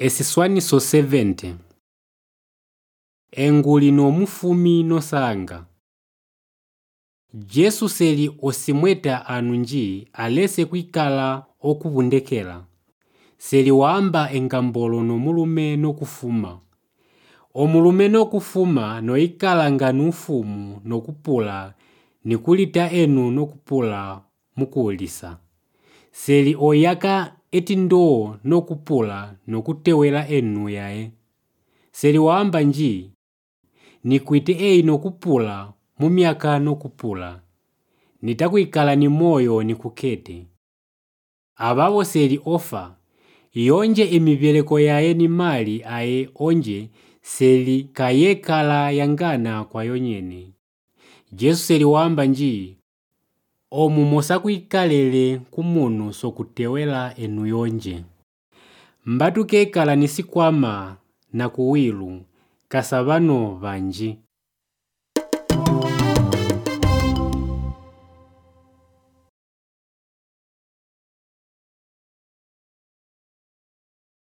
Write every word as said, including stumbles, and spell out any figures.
Esiswaniso seventy. Enguli nomufumi nosanga. Jesu seli osimweta anu nji alese kwikala okuvundekela. Seli wamba engambolo nomulume nokufuma. Omulume nokufuma noikala nganu ufumu nokupula nikulita enu nokupula mukuulisa. Seli oyaka etindo nokupula nokutewela enu yae. Seli wamba nji nikwite ei nokupula mumiaka nokupula. Nitakuikala ni moyo nikukete. Ababo seli ofa yonje imivyeleko yae ni mali ae onje seli kayekala yangana kwa yonyene. Jesu seli wamba nji omu mosa kuikalele kumunu sokutewela enu yonje. Mbatu kekala nisikwama na kuwilu kasabano vanji.